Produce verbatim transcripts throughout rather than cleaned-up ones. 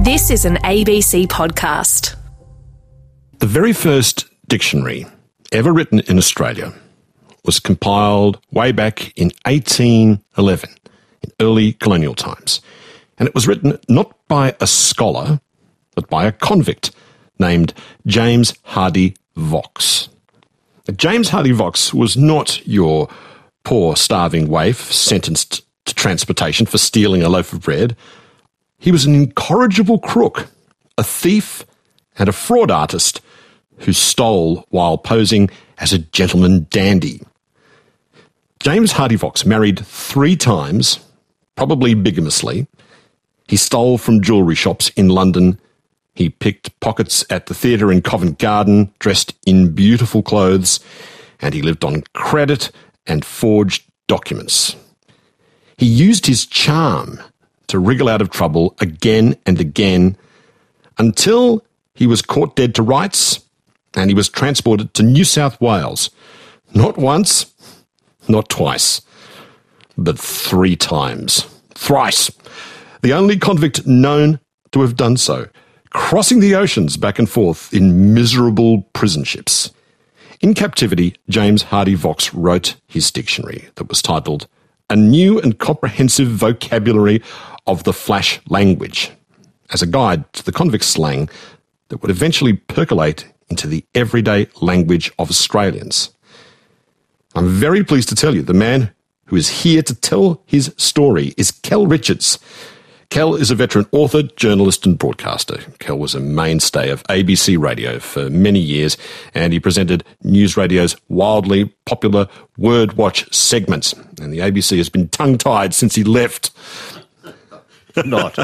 This is an A B C podcast. The very first dictionary ever written in Australia was compiled way back in eighteen eleven, in early colonial times. And it was written not by a scholar, but by a convict named James Hardy Vaux. James Hardy Vaux was not your poor starving waif sentenced to transportation for stealing a loaf of bread. He was an incorrigible crook, a thief and a fraud artist who stole while posing as a gentleman dandy. James Hardy Vaux married three times, probably bigamously. He stole from jewellery shops in London. He picked pockets at the theatre in Covent Garden, dressed in beautiful clothes, and he lived on credit and forged documents. He used his charm to wriggle out of trouble again and again until he was caught dead to rights and he was transported to New South Wales. Not once, not twice, but three times. Thrice. The only convict known to have done so, crossing the oceans back and forth in miserable prison ships. In captivity, James Hardy Vaux wrote his dictionary that was titled A New and Comprehensive Vocabulary of the Flash Language, as a guide to the convict slang that would eventually percolate into the everyday language of Australians. I'm very pleased to tell you the man who is here to tell his story is Kel Richards. Kel is a veteran author, journalist and broadcaster. Kel was a mainstay of A B C Radio for many years, and he presented News Radio's wildly popular Word Watch segments. And the A B C has been tongue-tied since he left. Not.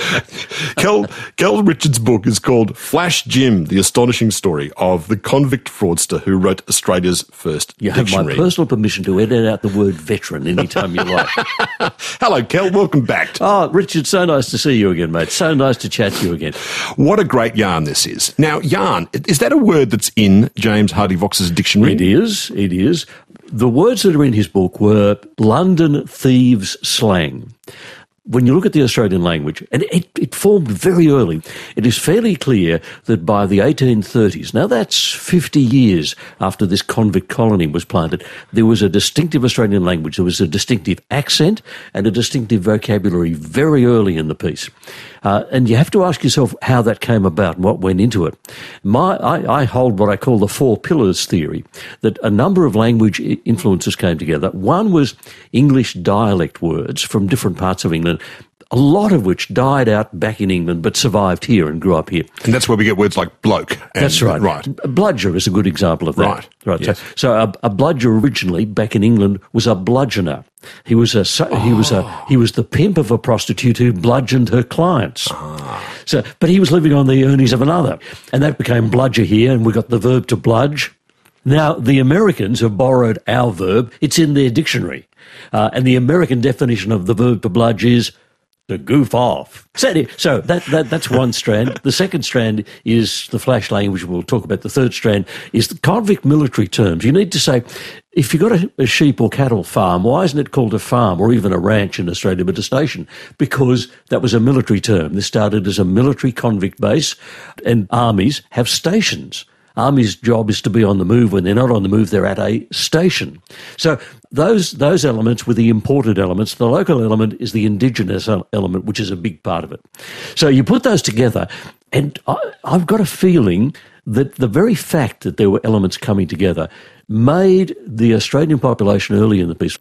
Kel, Kel Richards' book is called Flash Jim, the astonishing story of the convict fraudster who wrote Australia's first you have dictionary. my personal permission to edit out the word veteran anytime you like. Hello, Kel. Welcome back. Oh, Richard, so nice to see you again, mate. So nice to chat to you again. What a great yarn this is. Now, yarn, is that a word that's in James Hardy Vaux's dictionary? It is. It is. The words that are in his book were London thieves' slang. When you look at the Australian language, and it, it formed very early, it is fairly clear that by the eighteen thirties, now that's fifty years after this convict colony was planted, there was a distinctive Australian language, there was a distinctive accent and a distinctive vocabulary very early in the piece. Uh, and you have to ask yourself how that came about and what went into it. My, I, I hold what I call the four pillars theory, that a number of language influences came together. One was English dialect words from different parts of England, a lot of which died out back in England but survived here and grew up here. And that's where we get words like bloke. And, that's right. Right. Bludger is a good example of that. Right. Right. Yes. So, so a, a bludger originally back in England was a bludgeoner. He was a so, oh. he was a he was the pimp of a prostitute who bludgeoned her clients. Ah. So, but he was living on the earnings of another, and that became bludger here, and we got the verb to bludge. Now, the Americans have borrowed our verb. It's in their dictionary, uh, and the American definition of the verb to bludge is to goof off. So, so that, that that's one strand. The second strand is the flash language. We'll talk about the third strand is the convict military terms. You need to say, if you've got a, a sheep or cattle farm, why isn't it called a farm or even a ranch in Australia, but a station? Because that was a military term. This started as a military convict base, and armies have stations. Army's job is to be on the move. When they're not on the move, they're at a station. So those those elements were the imported elements. The local element is the indigenous element, which is a big part of it. So you put those together, and I, I've got a feeling that the very fact that there were elements coming together made the Australian population early in the piece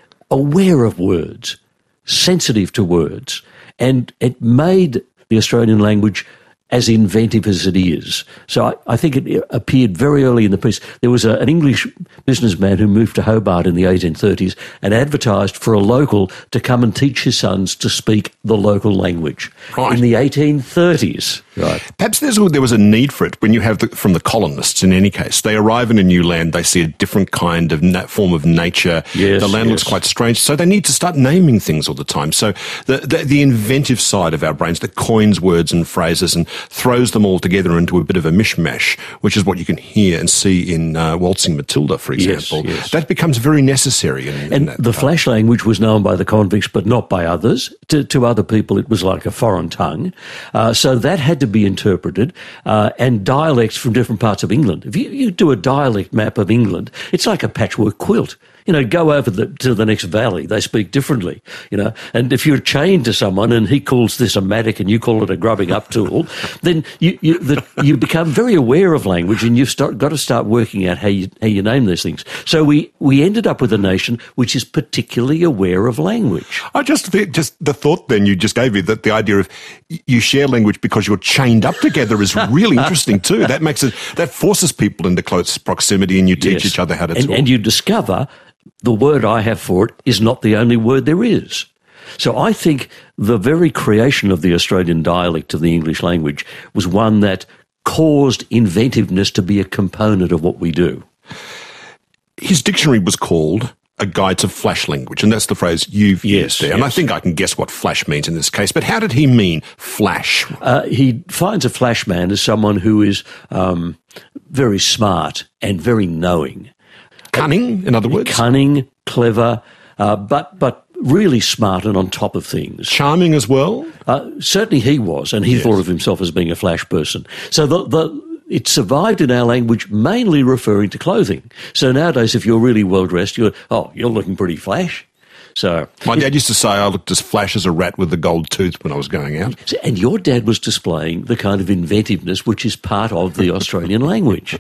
aware of words, sensitive to words, and it made the Australian language as inventive as it is. So I, I think it appeared very early in the piece. There was a, an English businessman who moved to Hobart in the eighteen thirties and advertised for a local to come and teach his sons to speak the local language. Right. In the eighteen thirties. Right. Perhaps there's, there was a need for it when you have the, from the colonists, in any case. They arrive in a new land, they see a different kind of na- form of nature. Yes, the land yes. looks quite strange, so they need to start naming things all the time. So the, the, the inventive side of our brains that coins words and phrases and throws them all together into a bit of a mishmash, which is what you can hear and see in uh, Waltzing Matilda, for example. Yes, yes. That becomes very necessary. In, in And that the part. flash language was known by the convicts, but not by others. To, to other people, it was like a foreign tongue. Uh, so that had to be interpreted, uh, and dialects from different parts of England. If you, you do a dialect map of England, it's like a patchwork quilt. You know, go over the, to the next valley. They speak differently, you know. And if you're chained to someone and he calls this a mattock and you call it a grubbing up tool, then you you, the, you become very aware of language, and you've start, got to start working out how you, how you name these things. So we, we ended up with a nation which is particularly aware of language. I just think, just the thought then you just gave me, that the idea of you share language because you're chained up together is really interesting too. That makes it, that forces people into close proximity, and you teach Yes. each other how to and, talk. And you discover the word I have for it is not the only word there is. So I think the very creation of the Australian dialect of the English language was one that caused inventiveness to be a component of what we do. His dictionary was called A Guide to Flash Language, and that's the phrase you've Yes, used there. And I yes. think I can guess what flash means in this case, but how did he mean flash? Uh, he finds a flash man as someone who is um, very smart and very knowing. Cunning, in other words? Cunning, clever, uh, but but really smart and on top of things. Charming as well? Uh, certainly he was, and he Yes. thought of himself as being a flash person. So the, the it survived in our language, mainly referring to clothing. So nowadays, if you're really well dressed, you're oh, you're looking pretty flash. So My dad used to say I looked as flash as a rat with a gold tooth when I was going out. and your dad was displaying the kind of inventiveness which is part of the Australian language.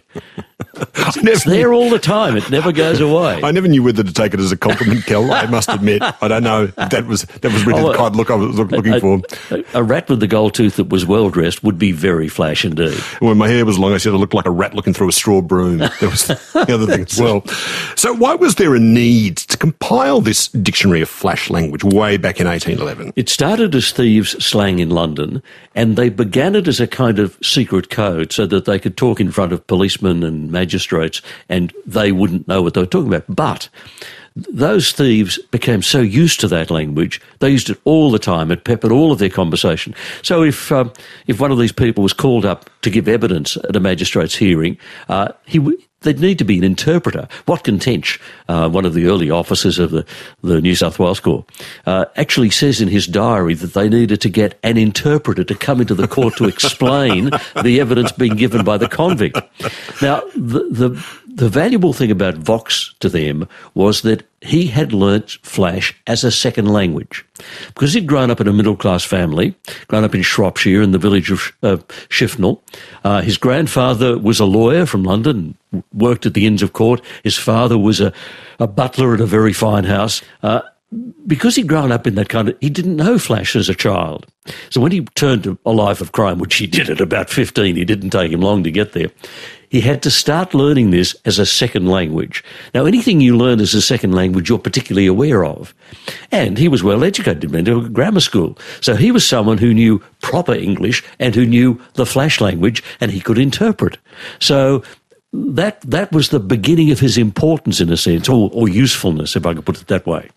I never, It's there all the time. It never goes away. I never knew whether to take it as a compliment, Kel. I must admit. I don't know. That was that was really Oh, the kind of look I was look- looking a, for. A, a rat with the gold tooth that was well dressed would be very flash indeed. When my hair was long, I said I looked like a rat looking through a straw broom. There was the other thing as well. So why was there a need to compile this dictionary of flash language way back in eighteen eleven? It started as thieves' slang in London, and they began it as a kind of secret code so that they could talk in front of policemen and magistrates and they wouldn't know what they were talking about. But those thieves became so used to that language, they used it all the time. It peppered all of their conversation. So if um, if one of these people was called up to give evidence at a magistrate's hearing, uh, he w- there'd need to be an interpreter. Watkin Tench, uh, one of the early officers of the, the New South Wales Corps, uh, actually says in his diary that they needed to get an interpreter to come into the court to explain the evidence being given by the convict. Now, the, the, the valuable thing about Vox to them was that he had learnt flash as a second language. Because he'd grown up in a middle-class family, grown up in Shropshire in the village of uh, Shifnal. Uh, his grandfather was a lawyer from London, worked at the Inns of Court. His father was a, a butler at a very fine house. Uh, because he'd grown up in that kind of... He didn't know flash as a child. So when he turned to a life of crime, which he did at about fifteen, it didn't take him long to get there, he had to start learning this as a second language. Now, anything you learn as a second language, you're particularly aware of. And he was well educated, went to a grammar school. So he was someone who knew proper English and who knew the flash language, and he could interpret. So that that was the beginning of his importance, in a sense, or, or usefulness, if I could put it that way.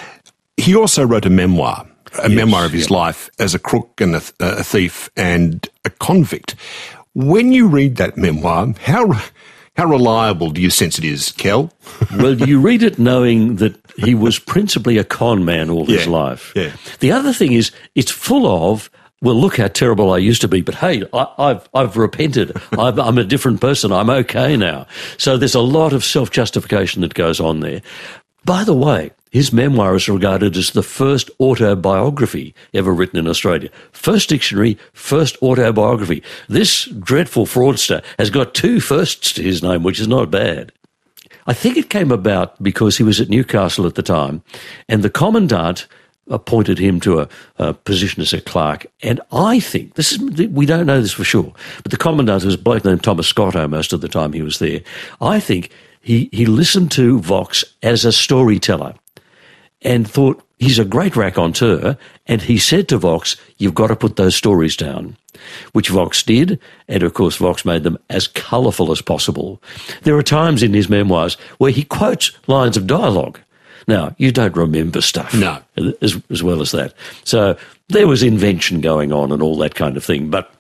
He also wrote a memoir, a Yes, memoir of his yeah. life as a crook and a, a thief and a convict. When you read that memoir, how how reliable do you sense it is, Kel? Well, you read it knowing that he was principally a con man all his Yeah, life. yeah. The other thing is, it's full of, well, look how terrible I used to be, but hey, I, I've I've repented. I'm, I'm a different person. I'm okay now. So there's a lot of self-justification that goes on there. By the way, his memoir is regarded as the first autobiography ever written in Australia. First dictionary, first autobiography. This dreadful fraudster has got two firsts to his name, which is not bad. I think it came about because he was at Newcastle at the time, and the Commandant appointed him to a, a position as a clerk. And I think, this is, we don't know this for sure, but the Commandant was a bloke named Thomas Scotto most of the time he was there. I think he, he listened to Vox as a storyteller and thought He's a great raconteur, and he said to Vox, you've got to put those stories down, which Vox did, and of course Vox made them as colourful as possible. There are times in his memoirs where he quotes lines of dialogue. Now, you don't remember stuff no. as, as well as that. So there was invention going on and all that kind of thing, but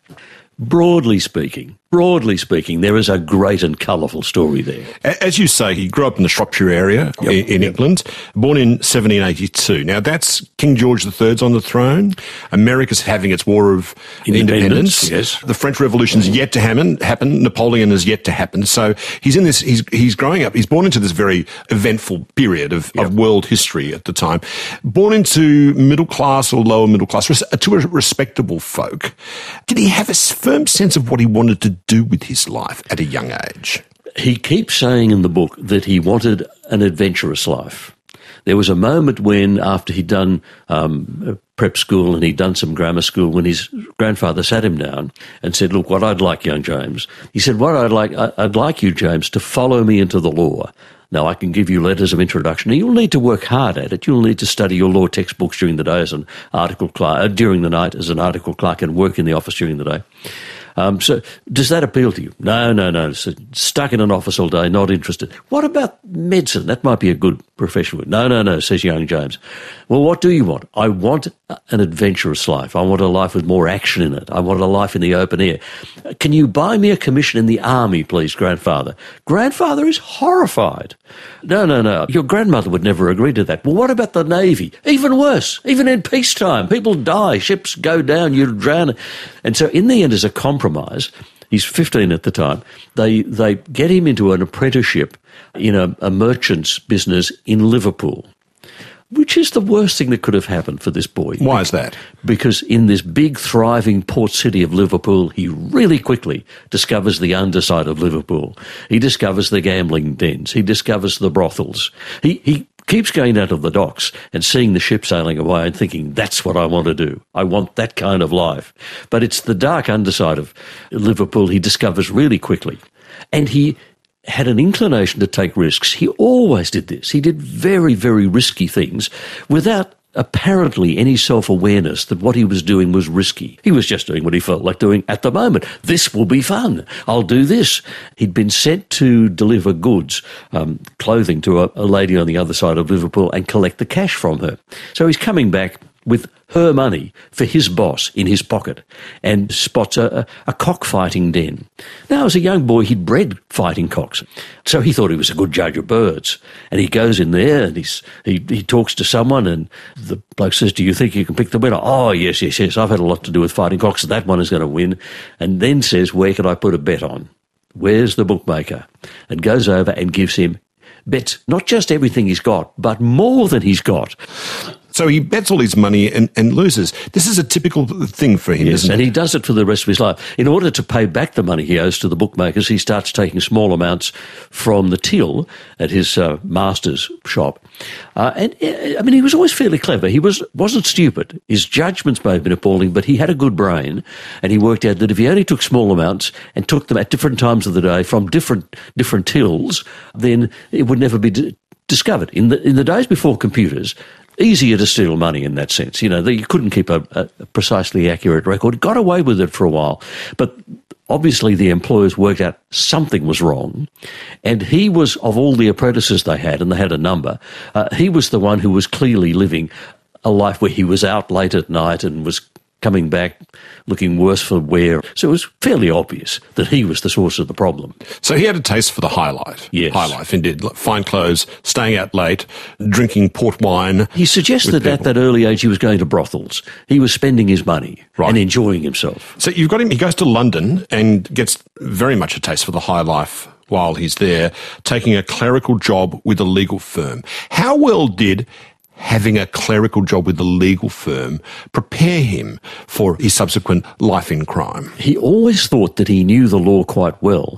broadly speaking, broadly speaking, there is a great and colourful story there. As you say, he grew up in the Shropshire area yep. in, in yep. England, born in seventeen eighty-two. Now, that's King George the Third's on the throne. America's having its War of Independence. Independence. Yes. The French Revolution's yet to happen. happen. Napoleon is yet to happen. So he's in this, he's, he's growing up, he's born into this very eventful period of, yep. of world history at the time. Born into middle class or lower middle class, to a respectable folk. Did he have a firm sense of what he wanted to do with his life at a young age? He keeps saying in the book that he wanted an adventurous life. There was a moment when, after he'd done um, prep school and he'd done some grammar school, when his grandfather sat him down and said, look, what I'd like, young James, he said, what I'd like, I'd like you, James, to follow me into the law. Now, I can give you letters of introduction. You'll need to work hard at it. You'll need to study your law textbooks during the day as an article clerk, uh, during the night as an article clerk, and work in the office during the day. Um, so does that appeal to you? No, no, no. So stuck in an office all day, not interested. What about medicine? That might be a good profession. No, no, no, says young James. Well, what do you want? I want an adventurous life. I want a life with more action in it. I want a life in the open air. Can you buy me a commission in the army, please, grandfather? Grandfather is horrified. No, no, no. Your grandmother would never agree to that. Well, what about the Navy? Even worse. Even in peacetime, people die, ships go down, you drown. And so in the end, as a compromise, he's fifteen at the time, they they get him into an apprenticeship in a, a merchant's business in Liverpool, which is the worst thing that could have happened for this boy. Why is that? Because in this big, thriving port city of Liverpool, he really quickly discovers the underside of Liverpool. He discovers the gambling dens. He discovers the brothels. He, he keeps going down to the docks and seeing the ship sailing away and thinking, that's what I want to do. I want that kind of life. But it's the dark underside of Liverpool he discovers really quickly. And he had an inclination to take risks. He always did this. He did very, very risky things without apparently any self-awareness that what he was doing was risky. He was just doing what he felt like doing at the moment. This will be fun. I'll do this. He'd been sent to deliver goods, um, clothing to a, a lady on the other side of Liverpool and collect the cash from her. So he's coming back with her money for his boss in his pocket and spots a, a cockfighting den. Now, as a young boy, he'd bred fighting cocks. So he thought he was a good judge of birds. And he goes in there and he's, he, he talks to someone and the bloke says, do you think you can pick the winner? Oh, yes, yes, yes. I've had a lot to do with fighting cocks. That one is going to win. And then says, where can I put a bet on? Where's the bookmaker? And goes over and gives him bets, not just everything he's got, but more than he's got. So he bets all his money and, and loses. This is a typical thing for him, yes, isn't it? And he does it for the rest of his life. In order to pay back the money he owes to the bookmakers, he starts taking small amounts from the till at his uh, master's shop. Uh, and, I mean, he was always fairly clever. He was, wasn't stupid. His judgments may have been appalling, but he had a good brain, and he worked out that if he only took small amounts and took them at different times of the day from different different tills, then it would never be d- discovered. In the in the days before computers, easier to steal money in that sense. You know, you couldn't keep a, a precisely accurate record. Got away with it for a while. But obviously the employers worked out something was wrong. And he was, of all the apprentices they had, and they had a number, uh, he was the one who was clearly living a life where he was out late at night and was coming back looking worse for wear. So it was fairly obvious that he was the source of the problem. So he had a taste for the high life. Yes. High life, indeed. Fine clothes, staying out late, drinking port wine. He suggested at that early age he was going to brothels. He was spending his money right. and enjoying himself. So you've got him, he goes to London and gets very much a taste for the high life while he's there, taking a clerical job with a legal firm. How well did having a clerical job with a legal firm prepare him for his subsequent life in crime? He always thought that he knew the law quite well,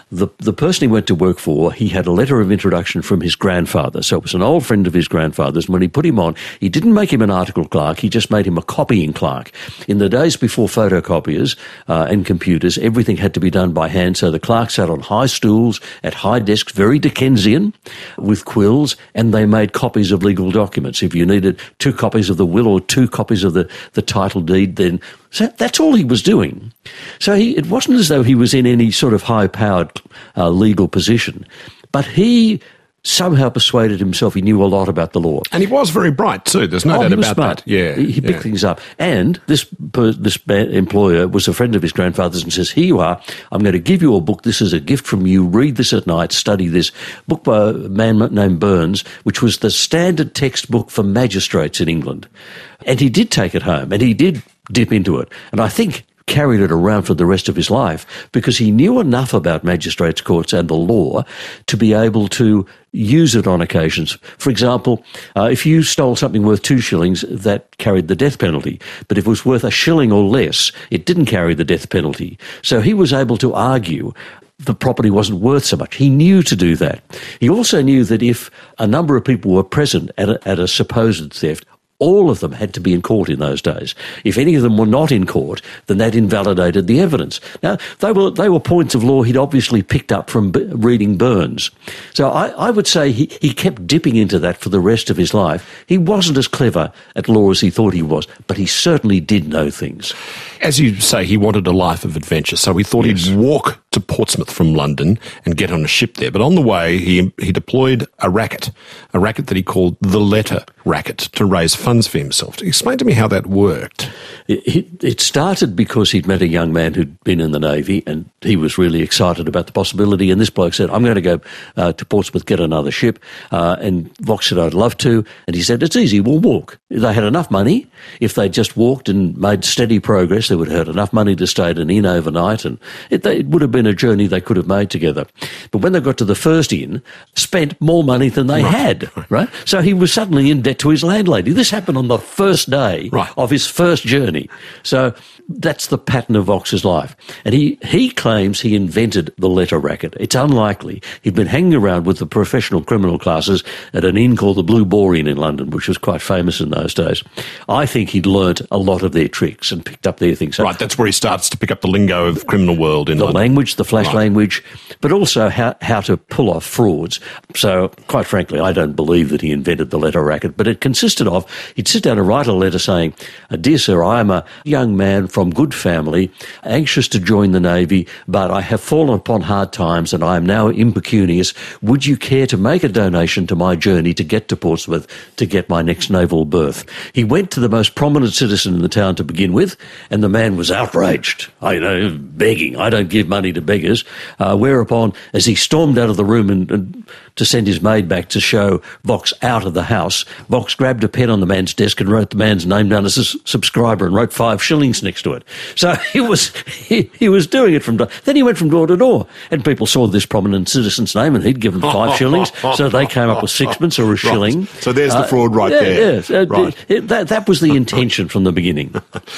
the, the person he went to work for, he had a letter of introduction from his grandfather. So it was an old friend of his grandfather's. And when he put him on, he didn't make him an article clerk, he just made him a copying clerk. In the days before photocopiers uh, and computers, everything had to be done by hand. So the clerk sat on high stools at high desks, very Dickensian, with quills, and they made copies of legal documents. If you needed two copies of the will or two copies of the, the title deed, then so that's all he was doing. So he, it wasn't as though he was in any sort of high-powered uh, legal position, but he somehow persuaded himself he knew a lot about the law. And he was very bright too, there's no oh, doubt he was about smart. that. Yeah, He, he picked yeah. things up. And this this employer was a friend of his grandfather's and says, here you are, I'm going to give you a book, this is a gift from you, read this at night, study this. Book by a man named Burns, which was the standard textbook for magistrates in England. And he did take it home, and he did dip into it. And I think carried it around for the rest of his life because he knew enough about magistrates' courts and the law to be able to use it on occasions. For example, uh, if you stole something worth two shillings, that carried the death penalty. But if it was worth a shilling or less, it didn't carry the death penalty. So he was able to argue the property wasn't worth so much. He knew to do that. He also knew that if a number of people were present at a, at a supposed theft, all of them had to be in court in those days. If any of them were not in court, then that invalidated the evidence. Now, they were they were points of law he'd obviously picked up from b- reading Burns. So I, I would say he, he kept dipping into that for the rest of his life. He wasn't as clever at law as he thought he was, but he certainly did know things. As you say, he wanted a life of adventure, so he thought yes. he'd walk to Portsmouth from London and get on a ship there. But on the way, he he deployed a racket, a racket that he called the letter racket, to raise funds for himself. Explain to me how that worked. It, it started because he'd met a young man who'd been in the Navy, and he was really excited about the possibility. And this bloke said, I'm going to go uh, to Portsmouth, get another ship. Uh, and Vox said, I'd love to. And he said, it's easy, we'll walk. They had enough money. If they just walked and made steady progress, they would have had enough money to stay at an inn overnight. And it, they, it would have been a journey they could have made together. But when they got to the first inn, spent more money than they right. had, right? So he was suddenly in debt to his landlady. This happened on the first day right. of his first journey. So that's the pattern of Vox's life. And he, he claims he invented the letter racket. It's unlikely. He'd been hanging around with the professional criminal classes at an inn called the Blue Boar Inn in London, which was quite famous in those days. I think he'd learnt a lot of their tricks and picked up their things. So right, that's where he starts to pick up the lingo of the criminal world in the London. language, the flash right. language, but also how, how to pull off frauds. So, quite frankly, I don't believe that he invented the letter racket, but it consisted of, he'd sit down and write a letter saying, Dear Sir, I am a young man from good family, anxious to join the Navy, but I have fallen upon hard times and I am now impecunious. Would you care to make a donation to my journey to get to Portsmouth to get my next naval berth? He went to the most prominent citizen in the town to begin with, and the man was outraged. I you know, begging. I don't give money to beggars. Uh, whereupon, as he stormed out of the room and, and to send his maid back to show Vox out of the house, Vox grabbed a pen on the man's desk and wrote the man's name down as a subscriber and wrote five shillings next to it. So he was he, he was doing it from door. Then he went from door to door, and people saw this prominent citizen's name, and he'd given five shillings, so they came up with sixpence or a shilling. Right. So there's the fraud right uh, yeah, there. Yes, uh, right. it, that that was the intention from the beginning.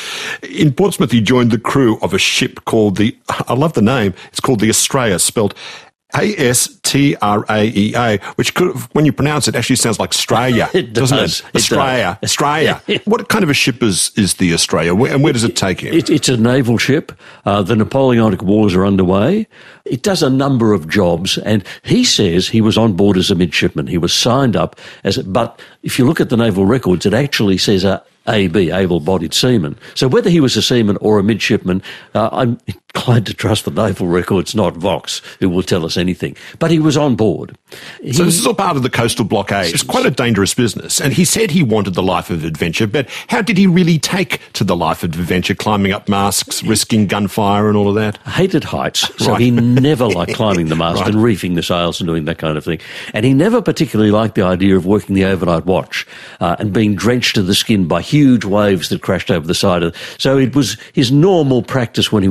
In Portsmouth, he joined the crew of a ship called the, I love the name, it's called the Australia, spelled A S T R A E A, which could, when you pronounce it, actually sounds like Australia, it doesn't does. it? It Australia, does. Australia. What kind of a ship is, is the Australia, and where does it take him? It, it's a naval ship. Uh, the Napoleonic Wars are underway. It does a number of jobs, and he says he was on board as a midshipman. He was signed up as, a, but if you look at the naval records, it actually says a A B, able-bodied seaman. So whether he was a seaman or a midshipman, uh, I'm inclined to trust the naval records, not Vox, who will tell us anything. But he was on board. He, so this is all part of the coastal blockade. It's quite a dangerous business. And he said he wanted the life of adventure, but how did he really take to the life of adventure, climbing up masts, risking gunfire and all of that? Hated heights, so right. he never liked climbing the mast right. and reefing the sails and doing that kind of thing. And he never particularly liked the idea of working the overnight watch uh, and being drenched to the skin by huge waves that crashed over the side of it. So it was his normal practice when he was rostered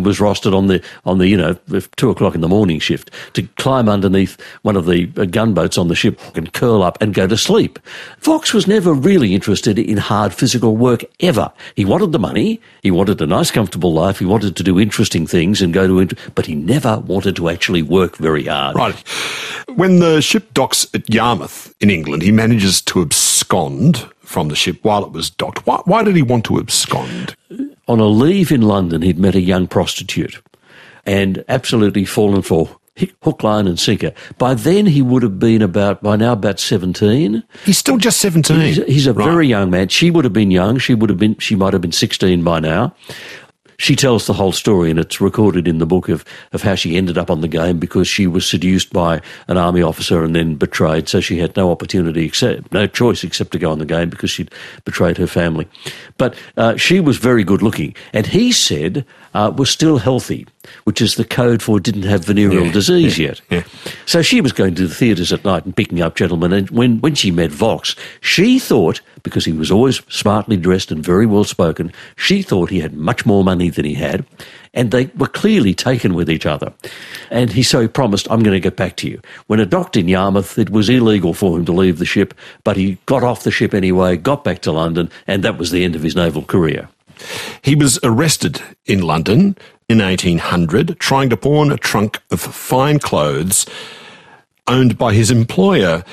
wanted on the, on the, you know, the two o'clock in the morning shift to climb underneath one of the gunboats on the ship and curl up and go to sleep. Vaux was never really interested in hard physical work ever. He wanted the money, he wanted a nice comfortable life, he wanted to do interesting things and go to, int- but he never wanted to actually work very hard. Right. When the ship docks at Yarmouth in England, he manages to abscond from the ship while it was docked. Why, why did he want to abscond? On a leave in London, he'd met a young prostitute and absolutely fallen for hook, line and sinker. By then, he would have been about, by now, about seventeen. He's still just seventeen. He's, he's a right. very young man. She would have been young. She would have been, she might have been sixteen by now. She tells the whole story, and it's recorded in the book of, of how she ended up on the game because she was seduced by an army officer and then betrayed, so she had no opportunity, except, no choice except to go on the game because she'd betrayed her family. But uh, she was very good looking, and he said uh, was still healthy, which is the code for didn't have venereal yeah, disease yeah, yet. Yeah. So she was going to the theatres at night and picking up gentlemen, and when, when she met Vaux, she thought, because he was always smartly dressed and very well spoken, she thought he had much more money than he had, and they were clearly taken with each other. And he so he promised, I'm going to get back to you. When it docked in Yarmouth, it was illegal for him to leave the ship, but he got off the ship anyway, got back to London, and that was the end of his naval career. He was arrested in London in eighteen hundred, trying to pawn a trunk of fine clothes owned by his employer.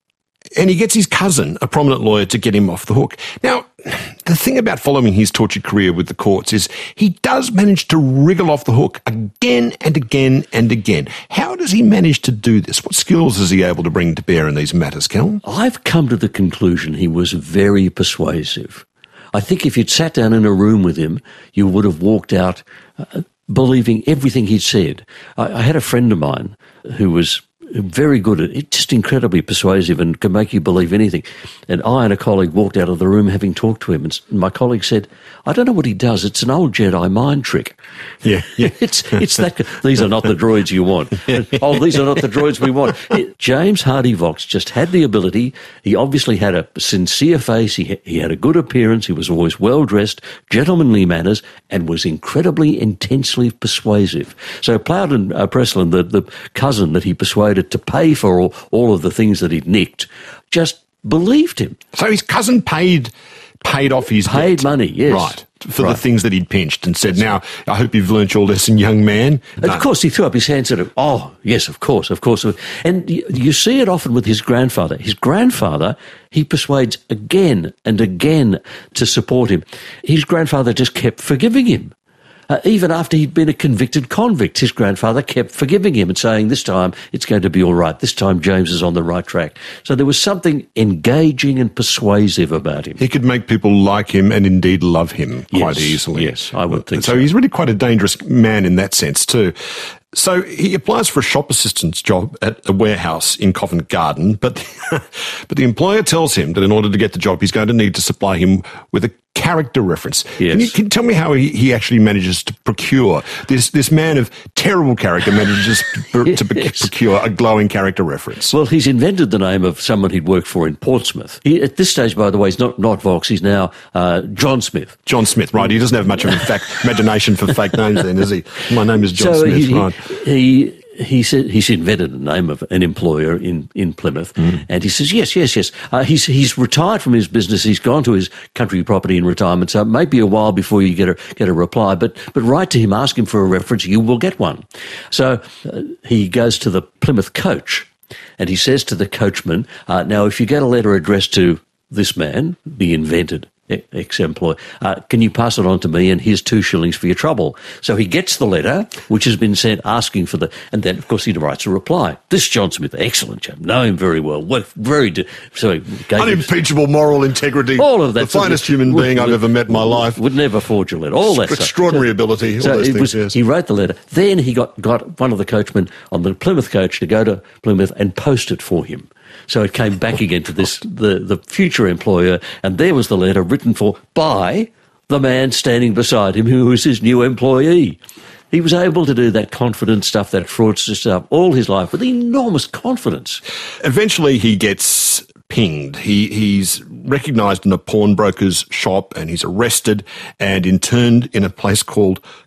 And he gets his cousin, a prominent lawyer, to get him off the hook. Now, the thing about following his tortured career with the courts is he does manage to wriggle off the hook again and again and again. How does he manage to do this? What skills is he able to bring to bear in these matters, Kel? I've come to the conclusion he was very persuasive. I think if you'd sat down in a room with him, you would have walked out uh, believing everything he'd said. I, I had a friend of mine who was very good at it, just incredibly persuasive and can make you believe anything. And I and a colleague walked out of the room having talked to him, and my colleague said, I don't know what he does, it's an old Jedi mind trick. Yeah, yeah. it's it's that, these are not the droids you want. Oh, these are not the droids we want. James Hardy Vaux just had the ability. He obviously had a sincere face, he, he had a good appearance, he was always well-dressed, gentlemanly manners, and was incredibly intensely persuasive. So Plowden uh, Presslin, the, the cousin that he persuaded to pay for all, all of the things that he'd nicked, just believed him. So his cousin paid paid off his Paid debt. money, yes. Right, for Right. the things that he'd pinched and said, now, I hope you've learnt your lesson, young man. Of No. course, he threw up his hands at him. Oh, yes, of course, of course. And you, you see it often with his grandfather. His grandfather, he persuades again and again to support him. His grandfather just kept forgiving him. Uh, even after he'd been a convicted convict, his grandfather kept forgiving him and saying, this time it's going to be all right. This time James is on the right track. So there was something engaging and persuasive about him. He could make people like him and indeed love him quite Yes, easily. yes, I would think so. so. He's really quite a dangerous man in that sense too. So he applies for a shop assistant's job at a warehouse in Covent Garden, but but the employer tells him that in order to get the job, he's going to need to supply him with a character reference. Yes. Can you, can you tell me how he, he actually manages to procure, this this man of terrible character manages to, to Yes. procure a glowing character reference? Well, he's invented the name of someone he'd worked for in Portsmouth. He, at this stage, by the way, he's not, not Vaux, he's now uh, John Smith. John Smith, right. He doesn't have much of a fact, imagination for fake names then, does he? My name is John so Smith, he, right. He, he said he's invented the name of an employer in, in Plymouth, mm. and he says yes, yes, yes. Uh, he's he's retired from his business. He's gone to his country property in retirement. So it may be a while before you get a get a reply. But but write to him, ask him for a reference. You will get one. So uh, he goes to the Plymouth coach, and he says to the coachman, uh, "Now, if you get a letter addressed to this man, the invented ex-employee, uh, can you pass it on to me, and here's two shillings for your trouble." So he gets the letter, which has been sent asking for the, and then of course he writes a reply. This John Smith, excellent chap, know him very well, worked very, di- so he gave him Unimpeachable moral integrity. all of that. The finest human would, being I've would, ever met in my life. Would never forge a letter. All that stuff. Extraordinary So- ability. All So those it things, was, yes. he wrote the letter. Then he got, got one of the coachmen on the Plymouth coach to go to Plymouth and post it for him. So it came back again to this the, the future employer, and there was the letter written for by the man standing beside him, who was his new employee. He was able to do that confident stuff, that fraudster stuff, all his life with enormous confidence. Eventually he gets pinged. He He's recognised in a pawnbroker's shop and he's arrested and interned in a place called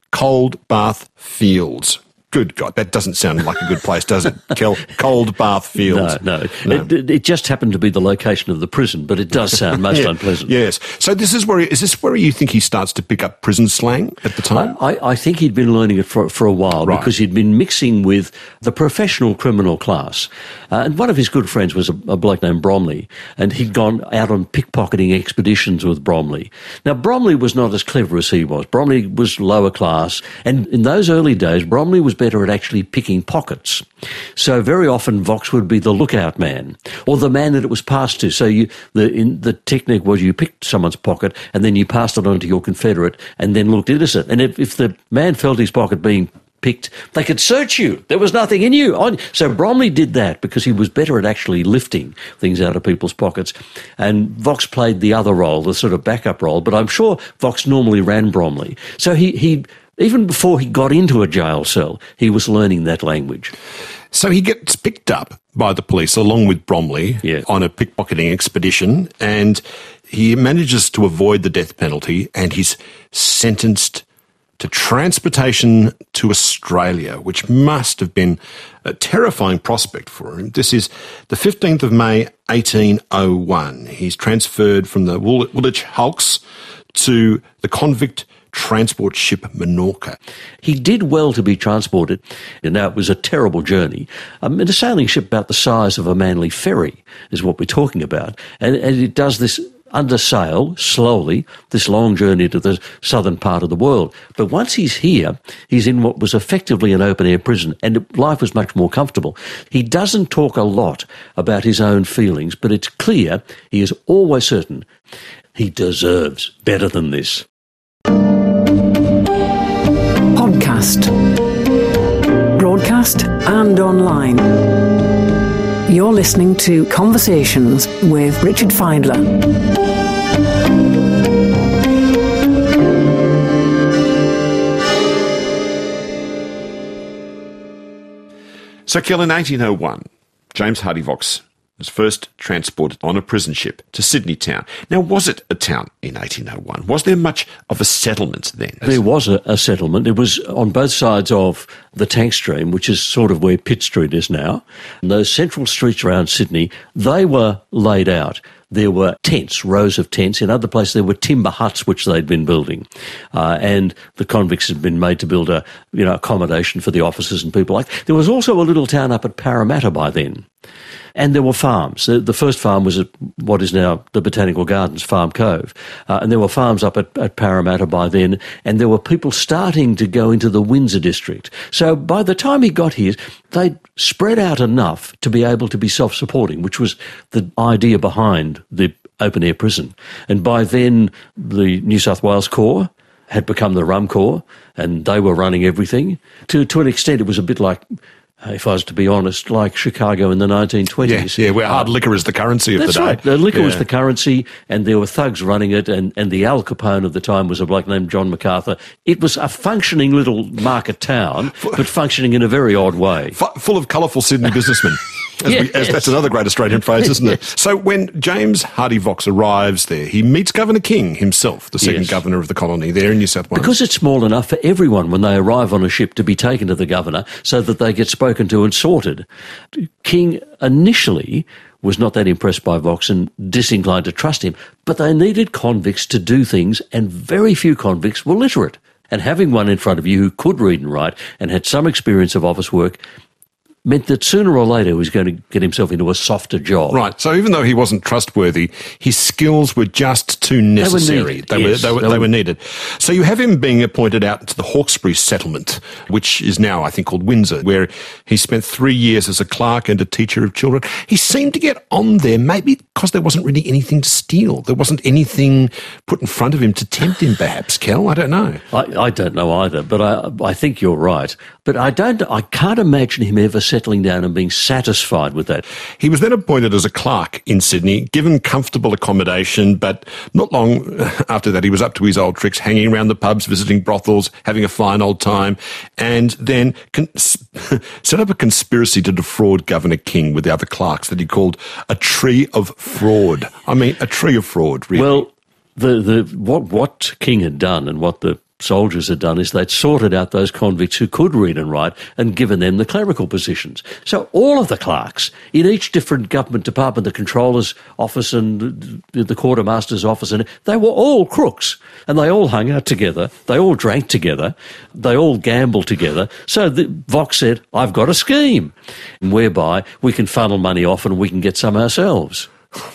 Cold Bath Fields. Good God, that doesn't sound like a good place, does it, Kel? Cold Bath Fields. No, no. no. It, it just happened to be the location of the prison, but it does sound most yeah, unpleasant. Yes. So this is where is this where you think he starts to pick up prison slang at the time? I, I think he'd been learning it for for a while right. because he'd been mixing with the professional criminal class. Uh, and one of his good friends was a, a bloke named Bromley, and he'd gone out on pickpocketing expeditions with Bromley. Now, Bromley was not as clever as he was. Bromley was lower class, and in those early days, Bromley was better at actually picking pockets. So very often Vox would be the lookout man, or the man that it was passed to. So you, the in, the technique was you picked someone's pocket and then you passed it on to your confederate and then looked innocent. And if, if the man felt his pocket being picked, they could search you. There was nothing in you. So Bromley did that because he was better at actually lifting things out of people's pockets. And Vox played the other role, the sort of backup role. But I'm sure Vox normally ran Bromley. So he, he even before he got into a jail cell, he was learning that language. So he gets picked up by the police along with Bromley yeah. on a pickpocketing expedition, and he manages to avoid the death penalty, and he's sentenced to transportation to Australia, which must have been a terrifying prospect for him. This is the fifteenth of May, eighteen oh one. He's transferred from the Wool- Woolwich Hulks to the convict transport ship Minorca. He did well to be transported. And now, it was a terrible journey. Um, and a sailing ship about the size of a Manly ferry is what we're talking about. And, and it does this under sail, slowly, this long journey to the southern part of the world. But once he's here, he's in what was effectively an open-air prison, and life was much more comfortable. He doesn't talk a lot about his own feelings, but it's clear he is always certain he deserves better than this. Podcast, broadcast and online. You're listening to Conversations with Richard Fidler. So, Kel, in eighteen oh one, James Hardy Vox was first transported on a prison ship to Sydney town. Now, was it a town in eighteen oh one? Was there much of a settlement then? There was a, a settlement. It was on both sides of the Tank Stream, which is sort of where Pitt Street is now. And those central streets around Sydney, they were laid out. There were tents, rows of tents. In other places, there were timber huts which they'd been building. Uh, and the convicts had been made to build a, you know, accommodation for the officers and people like that. There was also a little town up at Parramatta by then. And there were farms. The, the first farm was at what is now the Botanical Gardens, Farm Cove. Uh, and there were farms up at, at Parramatta by then. And there were people starting to go into the Windsor district. So by the time he got here, they'd spread out enough to be able to be self-supporting, which was the idea behind the open-air prison. And by then, the New South Wales Corps had become the Rum Corps, and they were running everything. To, to an extent, it was a bit like, if I was to be honest, like Chicago in the nineteen twenties. Yeah, yeah, where hard liquor is the currency of That's the day. Right. The liquor yeah. was the currency, and there were thugs running it, and, and the Al Capone of the time was a bloke named John MacArthur. It was a functioning little market town, but functioning in a very odd way. F- full of colourful Sydney businessmen. As yes. we, as that's another great Australian phrase, isn't it? Yes. So when James Hardy Vox arrives there, he meets Governor King himself, the second yes. governor of the colony there in New South Wales. Because it's small enough for everyone when they arrive on a ship to be taken to the governor so that they get spoken to and sorted. King initially was not that impressed by Vox and disinclined to trust him, but they needed convicts to do things, and very few convicts were literate. And having one in front of you who could read and write and had some experience of office work meant that sooner or later he was going to get himself into a softer job. Right. So even though he wasn't trustworthy, his skills were just too necessary. They were needed. They, yes, were, they, were, they, they were needed. So you have him being appointed out to the Hawkesbury settlement, which is now, I think, called Windsor, where he spent three years as a clerk and a teacher of children. He seemed to get on there, maybe because there wasn't really anything to steal. There wasn't anything put in front of him to tempt him, perhaps, Kel. I don't know. I, I don't know either, but I, I think you're right. But I don't. I can't imagine him ever settling down and being satisfied with that. He was then appointed as a clerk in Sydney, given comfortable accommodation, but not long after that he was up to his old tricks, hanging around the pubs, visiting brothels, having a fine old time, and then cons- set up a conspiracy to defraud Governor King with the other clerks that he called a tree of fraud. I mean, a tree of fraud, really. Well, the, the what what King had done and what the soldiers had done is they'd sorted out those convicts who could read and write and given them the clerical positions. So all of the clerks in each different government department, the Controller's office and the Quartermaster's office, and they were all crooks. And they all hung out together. They all drank together. They all gambled together. So the, Vox said, I've got a scheme whereby we can funnel money off and we can get some ourselves.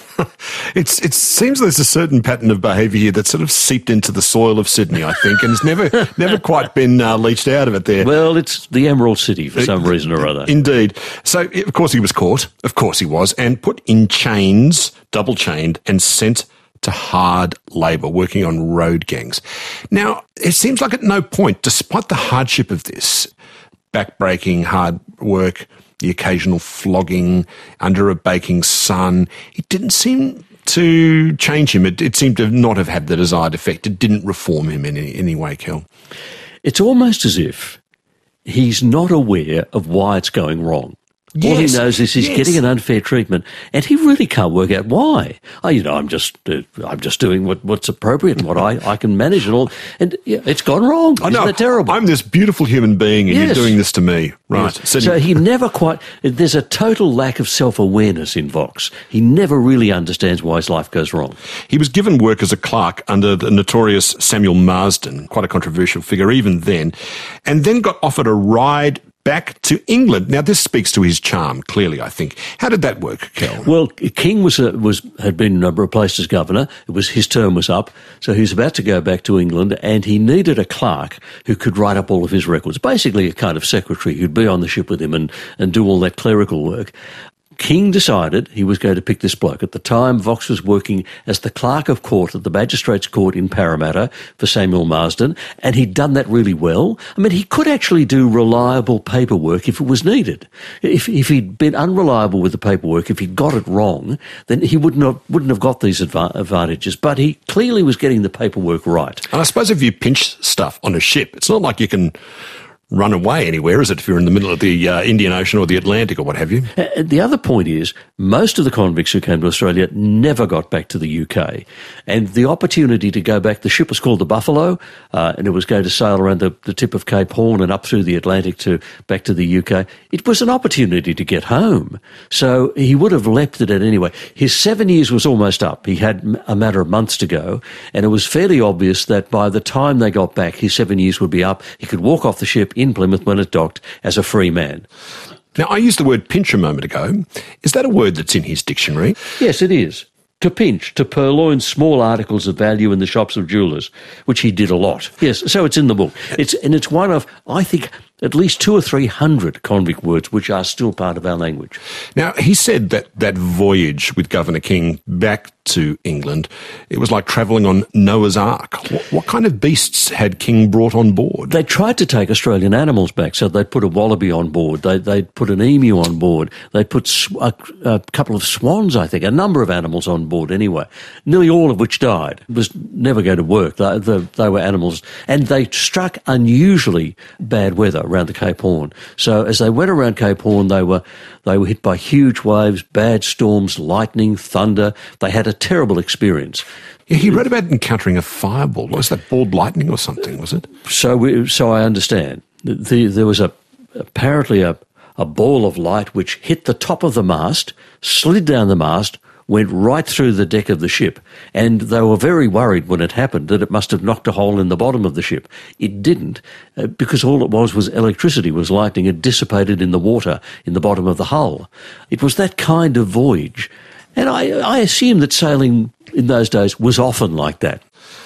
It's, it seems there's a certain pattern of behaviour here that's sort of seeped into the soil of Sydney, I think, and it's never never quite been uh, leached out of it there. Well, it's the Emerald City for some reason or other. Indeed. So, of course, he was caught. Of course he was. And put in chains, double-chained, and sent to hard labour, working on road gangs. Now, it seems like at no point, despite the hardship of this, back-breaking hard work, the occasional flogging under a baking sun, it didn't seem to change him. It, it seemed to not have had the desired effect. It didn't reform him in any, any way, Kel. It's almost as if he's not aware of why it's going wrong. Yes, all he knows is he's yes. getting an unfair treatment, and he really can't work out why. Oh, you know, I'm just, uh, I'm just doing what, what's appropriate and what I, I can manage and all. And yeah, it's gone wrong. I know. Isn't that terrible? I'm this beautiful human being, and Yes. you're doing this to me, right? Yes. So he never quite. There's a total lack of self-awareness in Vox. He never really understands why his life goes wrong. He was given work as a clerk under the notorious Samuel Marsden, quite a controversial figure even then, and then got offered a ride back to England. Now, this speaks to his charm, clearly, I think. How did that work, Kel? Well, King was a, was had been replaced as governor. It was his term was up, so he was about to go back to England, and he needed a clerk who could write up all of his records, basically a kind of secretary who'd be on the ship with him and, and do all that clerical work. King decided he was going to pick this bloke. At the time, Vox was working as the clerk of court at the Magistrates' Court in Parramatta for Samuel Marsden, and he'd done that really well. I mean, he could actually do reliable paperwork if it was needed. If, if he'd been unreliable with the paperwork, if he'd got it wrong, then he wouldn't have, wouldn't have got these adva- advantages. But he clearly was getting the paperwork right. And I suppose if you pinch stuff on a ship, it's not like you can run away anywhere, is it, if you're in the middle of the uh, Indian Ocean or the Atlantic or what have you? Uh, the other point is, most of the convicts who came to Australia never got back to the U K. And the opportunity to go back, the ship was called the Buffalo, uh, and it was going to sail around the, the tip of Cape Horn and up through the Atlantic to back to the U K. It was an opportunity to get home. So he would have leapt at it anyway. His seven years was almost up. He had a matter of months to go, and it was fairly obvious that by the time they got back, his seven years would be up. He could walk off the ship in Plymouth when it docked as a free man. Now, I used the word pinch a moment ago. Is that a word that's in his dictionary? Yes, it is. To pinch, to purloin small articles of value in the shops of jewellers, which he did a lot. Yes, so it's in the book. It's and it's one of, I think, at least two or three hundred convict words which are still part of our language. Now, he said that that voyage with Governor King back to England, it was like travelling on Noah's Ark. What, what kind of beasts had King brought on board? They tried to take Australian animals back, so they'd put a wallaby on board, they, they'd put an emu on board, they'd put sw- a, a couple of swans, I think, a number of animals on board anyway, nearly all of which died. It was never going to work. They, they, they were animals, and they struck unusually bad weather around the Cape Horn. So as they went around Cape Horn, they were they were hit by huge waves, bad storms, lightning, thunder. They had a terrible experience. Yeah, he wrote about encountering a fireball. Was that balled lightning or something, was it? So we, so I understand. The, the, there was a apparently a, a ball of light which hit the top of the mast, slid down the mast, went right through the deck of the ship, and they were very worried when it happened that it must have knocked a hole in the bottom of the ship. It didn't, uh, because all it was was electricity, was lightning. It dissipated in the water in the bottom of the hull. It was that kind of voyage, and I, I assume that sailing in those days was often like that.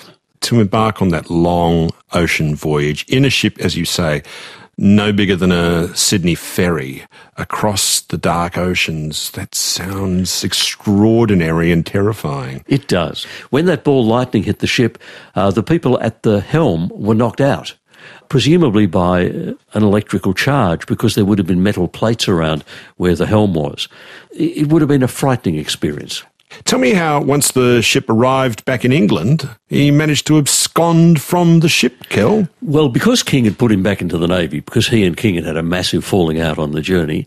To embark on that long ocean voyage in a ship, as you say, no bigger than a Sydney ferry across the dark oceans. That sounds extraordinary and terrifying. It does. When that ball lightning hit the ship, uh, the people at the helm were knocked out, presumably by an electrical charge, because there would have been metal plates around where the helm was. It would have been a frightening experience. Tell me how, once the ship arrived back in England, he managed to abscond from the ship, Kel. Well, because King had put him back into the Navy, because he and King had had a massive falling out on the journey,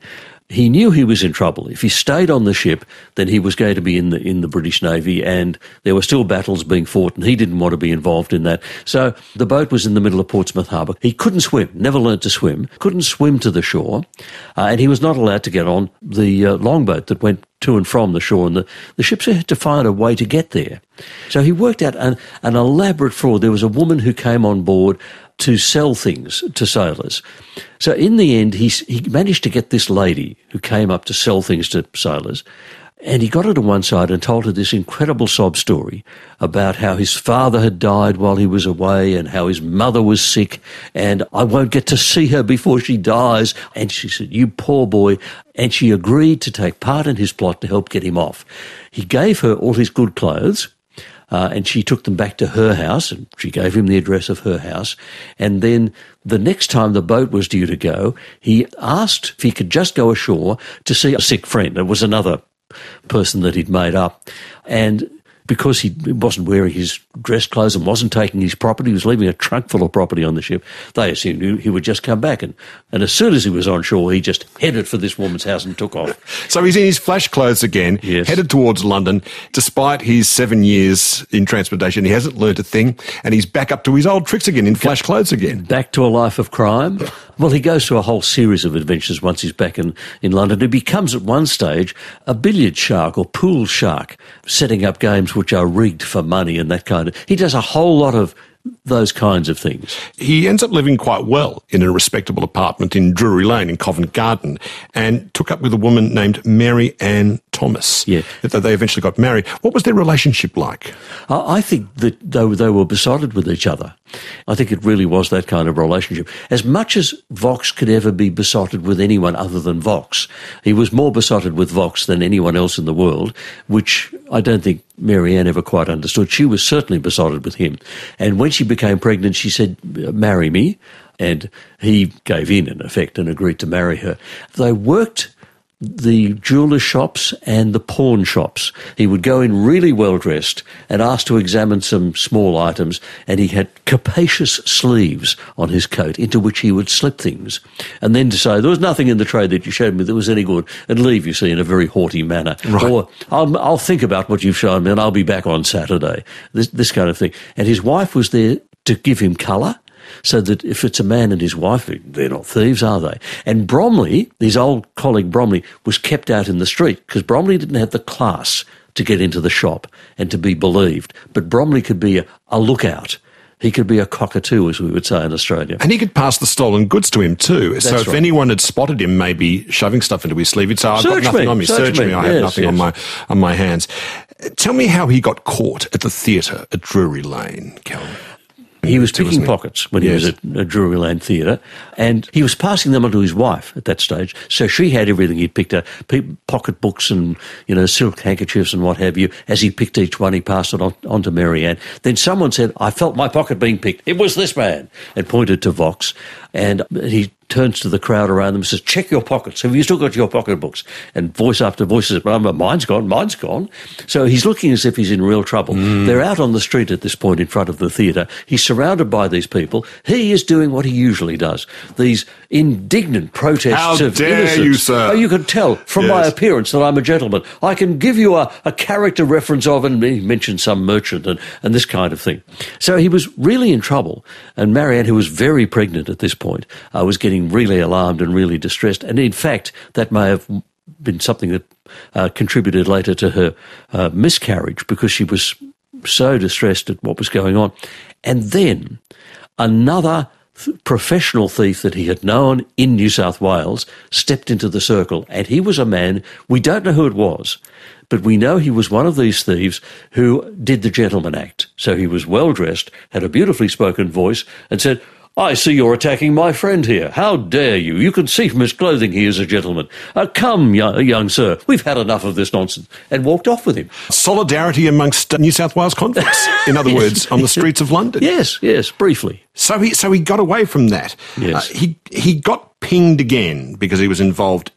he knew he was in trouble. If he stayed on the ship, then he was going to be in the in the British Navy, and there were still battles being fought, and he didn't want to be involved in that. So the boat was in the middle of Portsmouth Harbour. He couldn't swim, never learnt to swim, couldn't swim to the shore, uh, and he was not allowed to get on the uh, longboat that went to and from the shore, and the, the ships had to find a way to get there. So he worked out an, an elaborate fraud. There was a woman who came on board to sell things to sailors. So in the end, he, he managed to get this lady who came up to sell things to sailors, and he got her to one side and told her this incredible sob story about how his father had died while he was away and how his mother was sick, and I won't get to see her before she dies. And she said, "You poor boy." And she agreed to take part in his plot to help get him off. He gave her all his good clothes, Uh, and she took them back to her house, and she gave him the address of her house. And then the next time the boat was due to go, he asked if he could just go ashore to see a sick friend. It was another person that he'd made up. And because he wasn't wearing his dress clothes and wasn't taking his property, he was leaving a trunk full of property on the ship, they assumed he would just come back. And, and as soon as he was on shore, he just headed for this woman's house and took off. So he's in his flash clothes again, yes. headed towards London. Despite his seven years in transportation, he hasn't learnt a thing, and he's back up to his old tricks again, in flash clothes again. Back to a life of crime. Well, he goes through a whole series of adventures once he's back in, in London. He becomes at one stage a billiard shark or pool shark, setting up games which are rigged for money and that kind of... He does a whole lot of those kinds of things. He ends up living quite well in a respectable apartment in Drury Lane in Covent Garden, and took up with a woman named Mary Ann Thomas. Yeah. They eventually got married. What was their relationship like? I think that they, they were besotted with each other. I think it really was that kind of relationship. As much as Vaux could ever be besotted with anyone other than Vaux, he was more besotted with Vaux than anyone else in the world, which I don't think Mary Ann ever quite understood. She was certainly besotted with him. And when she became pregnant, she said, "Marry me." And he gave in, in effect, and agreed to marry her. They worked the jeweller shops and the pawn shops. He would go in really well dressed and ask to examine some small items, and he had capacious sleeves on his coat into which he would slip things, and then to say, "There was nothing in the trade that you showed me that was any good," and leave, you see, in a very haughty manner. Right. Or, I'll, I'll think about what you've shown me and I'll be back on Saturday. This, this kind of thing. And his wife was there to give him colour, so that if it's a man and his wife, they're not thieves, are they? And Bromley, his old colleague Bromley, was kept out in the street because Bromley didn't have the class to get into the shop and to be believed. But Bromley could be a, a lookout. He could be a cockatoo, as we would say in Australia. And he could pass the stolen goods to him too. That's so if right. anyone had spotted him maybe shoving stuff into his sleeve, he'd say, "I've Search got nothing me, on me, search search me, me." I have Yes, nothing yes. on my on my hands." Tell me how he got caught at the theatre at Drury Lane, Cal. He was Too, picking wasn't he? pockets when he Yes. was at a Drury Lane theatre, and he was passing them on to his wife at that stage. So she had everything he'd picked up, pe- pocket books and, you know, silk handkerchiefs and what have you. As he picked each one, he passed it on, on to Mary Ann. Then someone said, "I felt my pocket being picked. It was this man," and pointed to Vaux. And he turns to the crowd around them and says, "Check your pockets. Have you still got your pocketbooks?" And voice after voice says, "Well, mine's gone, mine's gone." So he's looking as if he's in real trouble. Mm. They're out on the street at this point in front of the theatre. He's surrounded by these people. He is doing what he usually does. These indignant protests How of dare innocence. you, sir? Oh, you can tell from Yes. my appearance that I'm a gentleman. I can give you a, a character reference of, and he mentioned some merchant and, and this kind of thing. So he was really in trouble. And Marianne, who was very pregnant at this point, uh, was getting really alarmed and really distressed. And in fact, that may have been something that uh, contributed later to her uh, miscarriage, because she was so distressed at what was going on. And then another th- professional thief that he had known in New South Wales stepped into the circle, and he was a man, we don't know who it was, but we know he was one of these thieves who did the gentleman act. So he was well dressed, had a beautifully spoken voice, and said, "I see you're attacking my friend here. How dare you? You can see from his clothing he is a gentleman. Uh, come, young, young sir, we've had enough of this nonsense," and walked off with him. Solidarity amongst New South Wales convicts, in other Yes. words, on the streets of London. Yes, yes, briefly. So he so he got away from that. Yes. Uh, he he got pinged again because he was involved in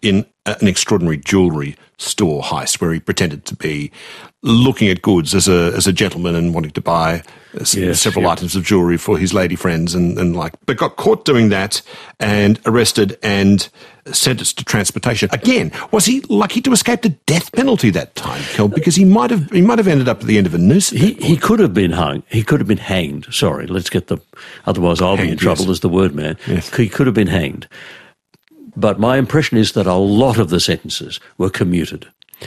an extraordinary jewellery store heist where he pretended to be looking at goods as a as a gentleman and wanting to buy yes, several yeah. items of jewellery for his lady friends and, and like, but got caught doing that and arrested and sentenced to transportation. Again, was he lucky to escape the death penalty that time, Kel? Because he might have he might have ended up at the end of a noose. He he could have been hung. He could have been hanged. Sorry, let's get the. Otherwise, I'll hanged, be in trouble yes. as the word man. Yes. He could have been hanged. But my impression is that a lot of the sentences were commuted.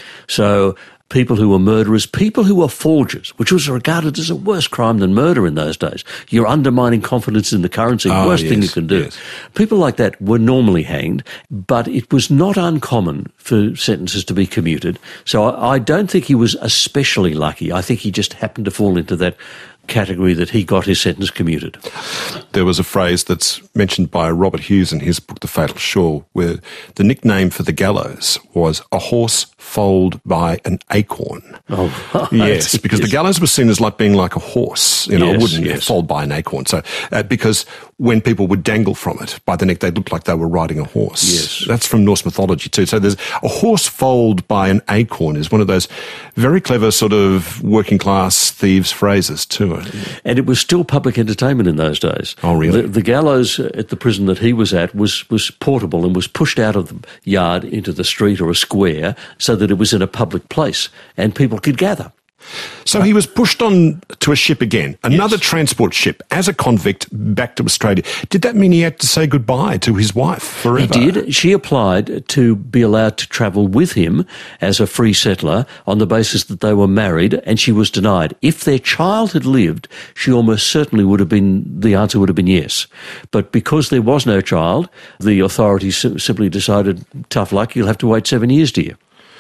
So people who were murderers, people who were forgers, which was regarded as a worse crime than murder in those days. You're undermining confidence in the currency, oh, worst yes, thing you can do. Yes. People like that were normally hanged, but it was not uncommon for sentences to be commuted. So I, I don't think he was especially lucky. I think he just happened to fall into that category that he got his sentence commuted. There was a phrase that's mentioned by Robert Hughes in his book The Fatal Shore, where the nickname for the gallows was a horse foaled by an acorn. Oh, right. Yes, because yes. the gallows was seen as like being like a horse, you know, yes, a wooden yes. foaled by an acorn. So uh, because when people would dangle from it by the neck, they looked like they were riding a horse. Yes. That's from Norse mythology too. So there's a horse foaled by an acorn is one of those very clever sort of working class thieves phrases too. And it was still public entertainment in those days. Oh, really? The, the gallows at the prison that he was at was, was portable and was pushed out of the yard into the street or a square so that it was in a public place and people could gather. So he was pushed on to a ship again, another Yes. transport ship, as a convict back to Australia. Did that mean he had to say goodbye to his wife forever? He did. She applied to be allowed to travel with him as a free settler on the basis that they were married, and she was denied. If their child had lived, she almost certainly would have been, the answer would have been yes. But because there was no child, the authorities simply decided, tough luck, you'll have to wait seven years, dear.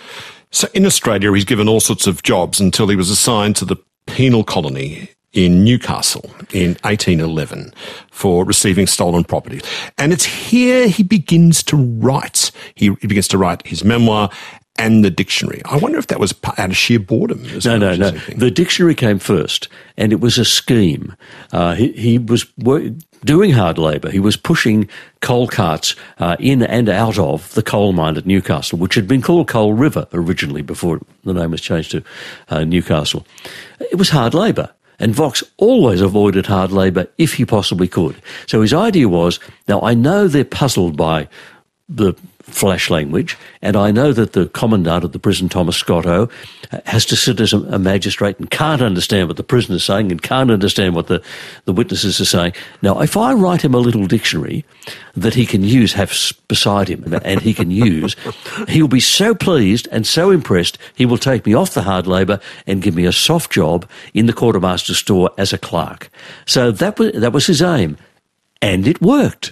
So in Australia, he's given all sorts of jobs until he was assigned to the penal colony in Newcastle in eighteen eleven for receiving stolen property. And it's here he begins to write. He, he begins to write his memoir and the dictionary. I wonder if that was out of sheer boredom. No, no, no. The dictionary came first, and it was a scheme. Uh, he, he was work, doing hard labour. He was pushing coal carts uh, in and out of the coal mine at Newcastle, which had been called Coal River originally before the name was changed to uh, Newcastle. It was hard labour. And Vox always avoided hard labour if he possibly could. So his idea was, now I know they're puzzled by the flash language, and I know that the commandant of the prison, Thomas Scotto, has to sit as a, a magistrate and can't understand what the prisoner's saying and can't understand what the, the witnesses are saying. Now, if I write him a little dictionary that he can use, have beside him, and he can use, he'll be so pleased and so impressed, he will take me off the hard labour and give me a soft job in the quartermaster's store as a clerk. So that was, that was his aim. And it worked.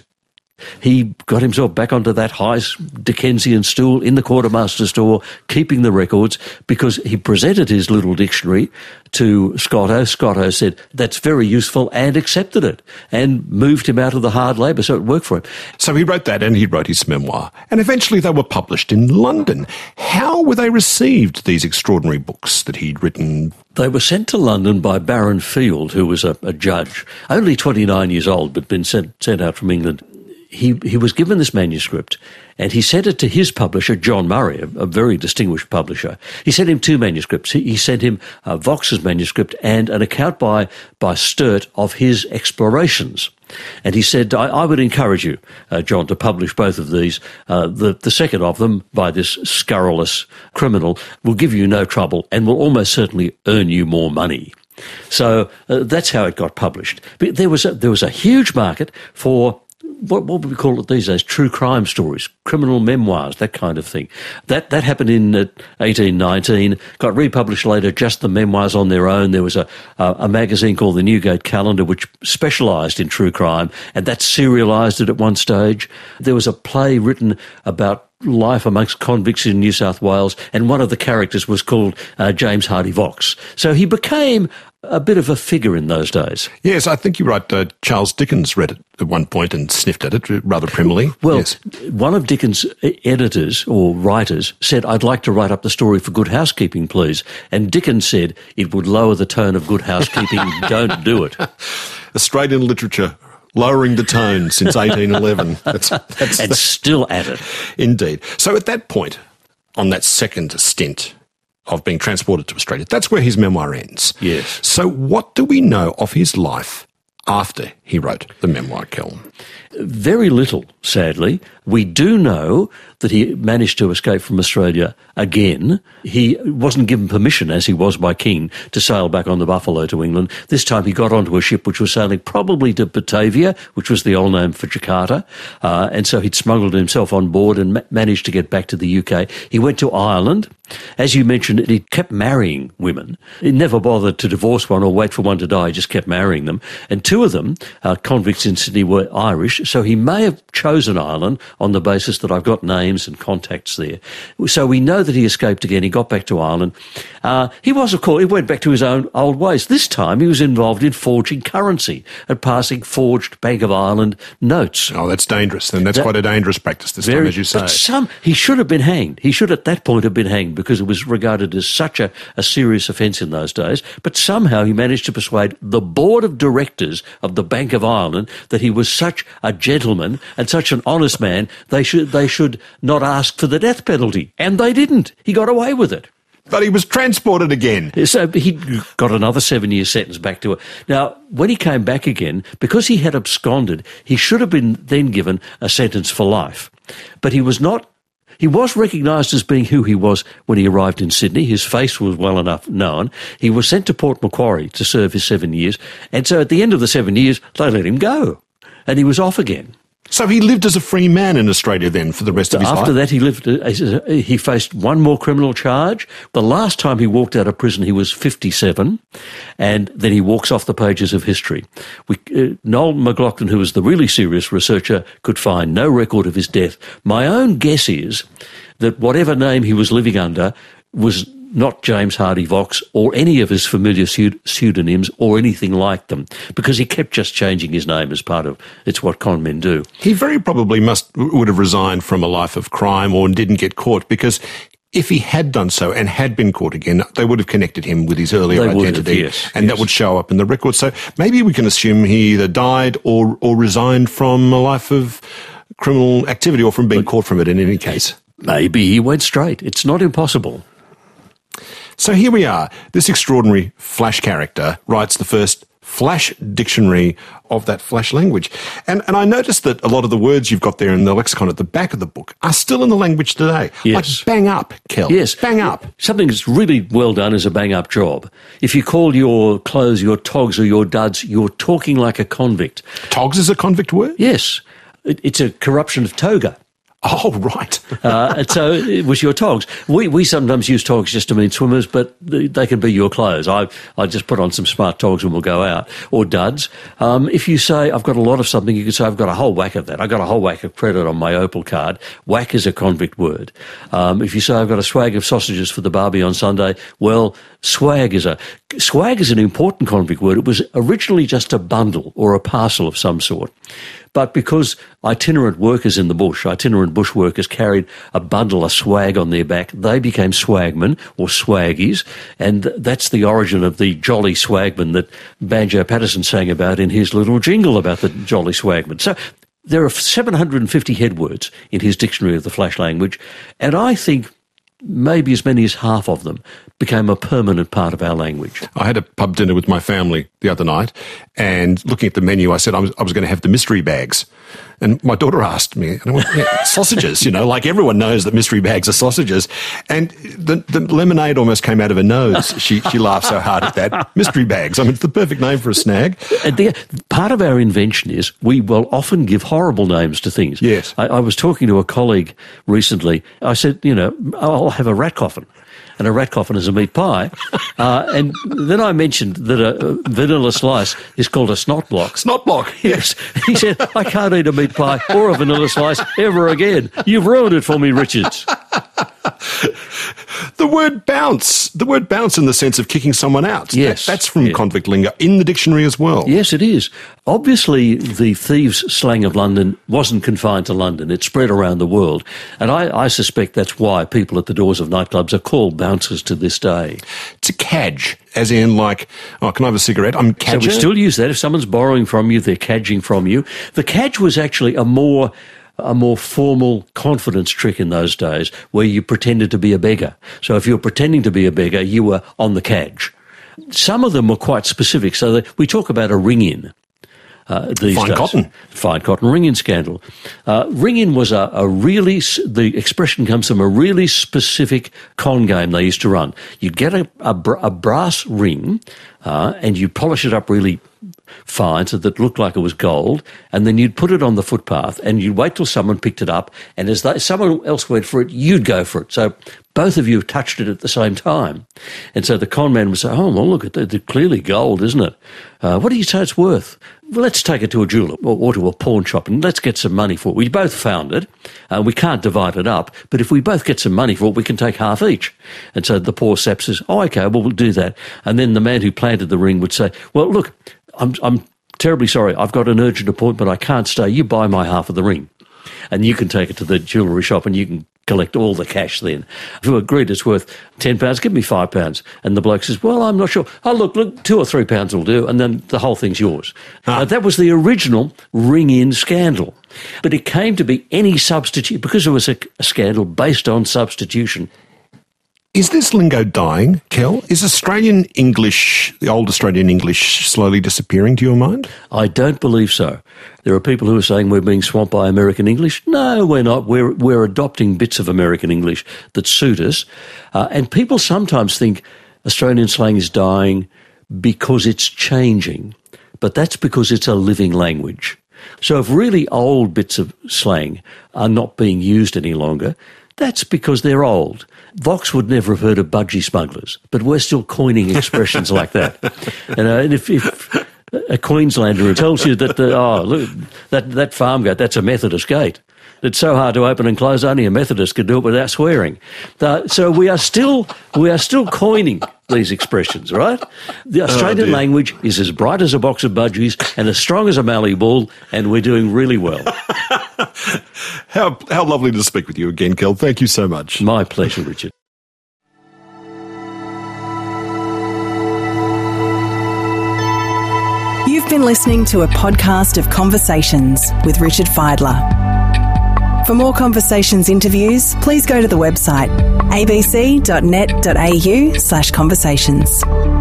He got himself back onto that high Dickensian stool in the quartermaster's store, keeping the records, because he presented his little dictionary to Scotto. Scotto said, that's very useful, and accepted it, and moved him out of the hard labour, so it worked for him. So he wrote that, and he wrote his memoir, and eventually they were published in London. How were they received, these extraordinary books that he'd written? They were sent to London by Baron Field, who was a, a judge, only twenty-nine years old, but been sent, sent out from England. He he was given this manuscript, and he sent it to his publisher, John Murray, a, a very distinguished publisher. He sent him two manuscripts. He, he sent him uh, Vox's manuscript and an account by, by Sturt of his explorations. And he said, I, I would encourage you, uh, John, to publish both of these. Uh, the, the second of them, by this scurrilous criminal, will give you no trouble and will almost certainly earn you more money. So uh, that's how it got published. But there was a, there was a huge market for What, what would we call it these days? True crime stories, criminal memoirs, that kind of thing. That that happened in uh, eighteen nineteen, got republished later, just the memoirs on their own. There was a, a, a magazine called the Newgate Calendar, which specialised in true crime, and that serialised it at one stage. There was a play written about life amongst convicts in New South Wales, and one of the characters was called uh, James Hardy Vox. So he became a bit of a figure in those days. Yes, I think you're right. Uh, Charles Dickens read it at one point and sniffed at it rather primly. Well, yes. One of Dickens' editors or writers said, I'd like to write up the story for Good Housekeeping, please. And Dickens said, it would lower the tone of Good Housekeeping. Don't do it. Australian literature lowering the tone since eighteen eleven. That's, that's, and still at it. Indeed. So at that point, on that second stint of being transported to Australia, that's where his memoir ends. Yes. So what do we know of his life after he wrote the memoir, Kel? Very little, sadly. We do know that he managed to escape from Australia again. He wasn't given permission, as he was by King, to sail back on the Buffalo to England. This time he got onto a ship which was sailing probably to Batavia, which was the old name for Jakarta, uh, and so he'd smuggled himself on board and ma- managed to get back to the U K. He went to Ireland. As you mentioned, he kept marrying women. He never bothered to divorce one or wait for one to die. He just kept marrying them. And two of them, uh, convicts in Sydney, were Irish, so he may have chosen Ireland on the basis that I've got names and contacts there. So we know that he escaped again. He got back to Ireland. Uh, he was, of course, he went back to his own old ways. This time he was involved in forging currency and passing forged Bank of Ireland notes. Oh, that's dangerous. Then that's that, quite a dangerous practice this very, time, as you say. But some, he should have been hanged. He should at that point have been hanged because it was regarded as such a, a serious offence in those days. But somehow he managed to persuade the board of directors of the Bank of Ireland that he was such a gentleman and such an honest man, they should they should not ask for the death penalty. And they didn't. He got away with it. But he was transported again. So he got another seven-year sentence back to it. Now, when he came back again, because he had absconded, he should have been then given a sentence for life. But he was not. He was recognised as being who he was when he arrived in Sydney. His face was well enough known. He was sent to Port Macquarie to serve his seven years. And so at the end of the seven years, they let him go. And he was off again. So he lived as a free man in Australia then for the rest of his life? After that, he lived. He faced one more criminal charge. The last time he walked out of prison, he was fifty-seven, and then he walks off the pages of history. We, uh, Noel McLaughlin, who was the really serious researcher, could find no record of his death. My own guess is that whatever name he was living under was not James Hardy Vox or any of his familiar pseudonyms or anything like them, because he kept just changing his name as part of, it's what con men do. He very probably must would have resigned from a life of crime or didn't get caught, because if he had done so and had been caught again, they would have connected him with his earlier they identity, have, yes, and yes. that would show up in the record. So maybe we can assume he either died or, or resigned from a life of criminal activity or from being but caught from it in any case. Maybe he went straight. It's not impossible. So here we are. This extraordinary Flash character writes the first Flash dictionary of that Flash language. And and I noticed that a lot of the words you've got there in the lexicon at the back of the book are still in the language today. Yes. Like bang up, Kel. Yes. Bang up. Something that's really well done is a bang up job. If you call your clothes your togs or your duds, you're talking like a convict. Togs is a convict word? Yes. It, it's a corruption of toga. Oh, right. uh, and so it was your togs. We we sometimes use togs just to mean swimmers, but they can be your clothes. I I just put on some smart togs and we'll go out. Or duds. Um, if you say, I've got a lot of something, you could say, I've got a whole whack of that. I've got a whole whack of credit on my Opal card. Whack is a convict word. Um, if you say, I've got a swag of sausages for the barbie on Sunday, well, swag is a... Swag is an important convict word. It was originally just a bundle or a parcel of some sort. But because itinerant workers in the bush, itinerant bush workers carried a bundle of swag on their back, they became swagmen or swaggies, and that's the origin of the jolly swagman that Banjo Patterson sang about in his little jingle about the jolly swagman. So there are seven hundred fifty headwords in his dictionary of the Flash language, and I think maybe as many as half of them became a permanent part of our language. I had a pub dinner with my family the other night, and looking at the menu, I said I was, I was going to have the mystery bags. And my daughter asked me, and I went, yeah, sausages, you know, like everyone knows that mystery bags are sausages. And the, the lemonade almost came out of her nose. She she laughed so hard at that. Mystery bags. I mean, it's the perfect name for a snag. And the, part of our invention is we will often give horrible names to things. Yes. I, I was talking to a colleague recently. I said, you know, I'll have a rat coffin. And a rat coffin is a meat pie. Uh, and then I mentioned that a, a vanilla slice is called a snot block. Snot block? Yes. He said, I can't eat a meat pie or a vanilla slice ever again. You've ruined it for me, Richards. The the word bounce, the word bounce in the sense of kicking someone out. Yes. That, that's from yeah. convict lingo in the dictionary as well. Yes, it is. Obviously, the thieves' slang of London wasn't confined to London. It spread around the world. And I, I suspect that's why people at the doors of nightclubs are called bouncers to this day. It's a cadge, as in like, oh, can I have a cigarette? I'm cadger. So we still use that. If someone's borrowing from you, they're cadging from you. The cadge was actually a more... a more formal confidence trick in those days where you pretended to be a beggar. So if you were pretending to be a beggar, you were on the cadge. Some of them were quite specific. So that we talk about a ring-in uh, these Fine days. cotton. Fine cotton ring-in scandal. Uh, ring-in was a, a really, the expression comes from a really specific con game they used to run. You'd get a, a, a brass ring uh, and you'd polish it up really fine so that it looked like it was gold, and then you'd put it on the footpath and you'd wait till someone picked it up, and as they, someone else went for it, you'd go for it. So both of you touched it at the same time. And so the con man would say, oh, well, look, it's clearly gold, isn't it? Uh, what do you say it's worth? Well, let's take it to a jeweller or, or to a pawn shop and let's get some money for it. We both found it. Uh, we can't divide it up, but if we both get some money for it, we can take half each. And so the poor sap says, oh, okay, well, we'll do that. And then the man who planted the ring would say, well, look, I'm, I'm terribly sorry. I've got an urgent appointment. I can't stay. You buy my half of the ring. And you can take it to the jewellery shop and you can collect all the cash then. If you agreed it's worth ten pounds, give me five pounds. And the bloke says, well, I'm not sure. Oh, look, look, two or three pounds will do. And then the whole thing's yours. Ah. Uh, that was the original ring-in scandal. But it came to be any substitute, because it was a, a scandal based on substitution. Is this lingo dying, Kel? Is Australian English, the old Australian English, slowly disappearing to your mind? I don't believe so. There are people who are saying we're being swamped by American English. No, we're not. We're we're adopting bits of American English that suit us. Uh, and people sometimes think Australian slang is dying because it's changing. But that's because it's a living language. So if really old bits of slang are not being used any longer, that's because they're old. Vox would never have heard of budgie smugglers, but we're still coining expressions like that. You know, and if, if a Queenslander tells you that, the, oh, look, that, that farm gate, that's a Methodist gate. It's so hard to open and close, only a Methodist could do it without swearing. Uh, so we are still we are still coining these expressions, right? The Australian oh, language is as bright as a box of budgies and as strong as a mallee ball, and we're doing really well. How how lovely to speak with you again, Kel. Thank you so much. My pleasure, Richard. You've been listening to a podcast of Conversations with Richard Fidler. For more Conversations interviews, please go to the website abc.net.au slash conversations.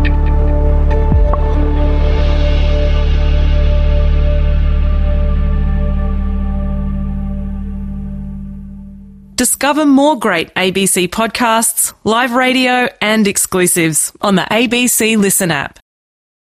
Discover more great A B C podcasts, live radio and exclusives on the A B C Listen app.